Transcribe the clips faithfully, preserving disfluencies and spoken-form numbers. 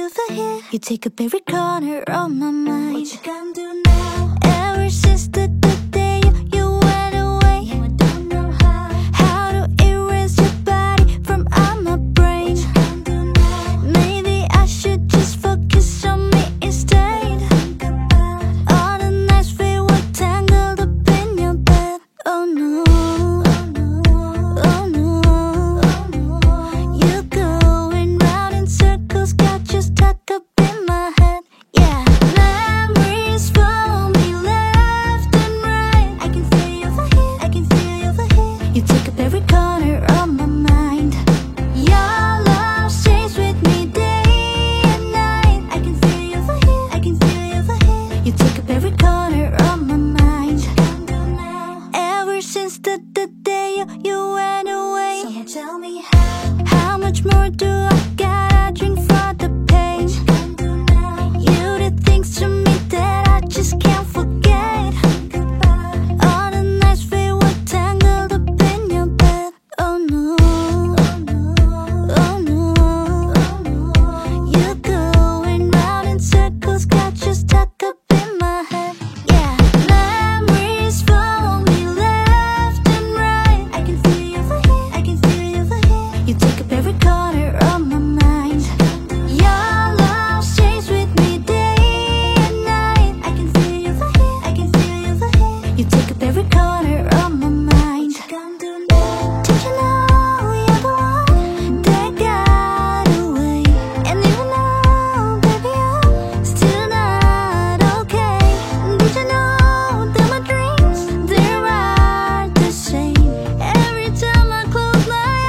you the hit. You take up every corner of my mind. What you gonna do now? Ever since the, the day you, you went away, no, I don't know how How to erase your body from out my brain. What you gonna do now? Maybe I should just focus on me instead. Think about all the nights we were tangled up in your bed. Oh no, oh no, oh no, oh no. You're going round in circles, got you stuck up in my head. Yeah, memories follow me left and right. I can feel you over here, I can feel you over here. You take up every corner of my mind. Your love stays with me day and night. I can feel you over here, I can feel you over here. You take up every corner of my mind. What you gonna do now? Ever since the, the day you, you went away, someone tell me how How much more do I gotta drink for the pain? What you gonna do now? You did things to me that I just can't forget. Think about all the nights we were tangled up in your bed. Oh no, oh no, oh no, oh no. You're going round in circles, got you stuck up in my head. Yeah, memories follow me left and right. I can feel you over here, I can feel you over here. You take up every corner of my mind. Your love stays with me day and night. I can feel you over here, I can feel you over here. You take up every corner of my mind. What you gonna do now? Did you know you're the one that got away? And even though, baby, I'm still not okay. Did you know that my dreams, they're not the same? Every time I close my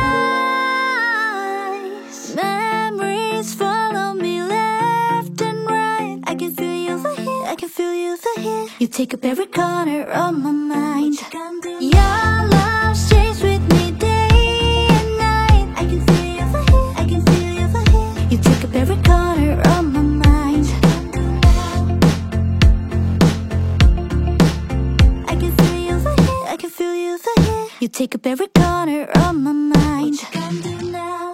eyes, memories follow me left and right. I can feel you over here, I can feel you over here. You take up every corner of my mind. What you gonna do? Your love stays with me day and night. I can feel you over here, I can feel you over here. You take up every corner of my mind. What you gonna do now? I can feel you over here, I can feel you over here. You take up every corner of my mind. What you gonna do now?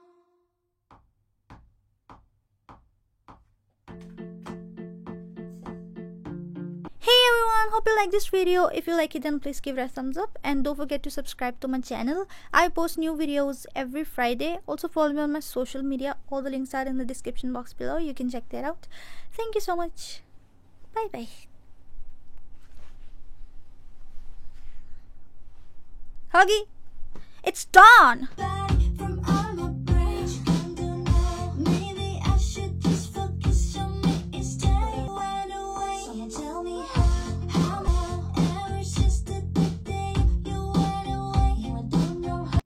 Hey everyone, hope you like this video. If you like it, then please give it a thumbs up and don't forget to subscribe to my channel. I post new videos every Friday. Also follow me on my social media. All the links are in the description box below. You can check that out. Thank you so much. Bye bye. Huggy, it's dawn.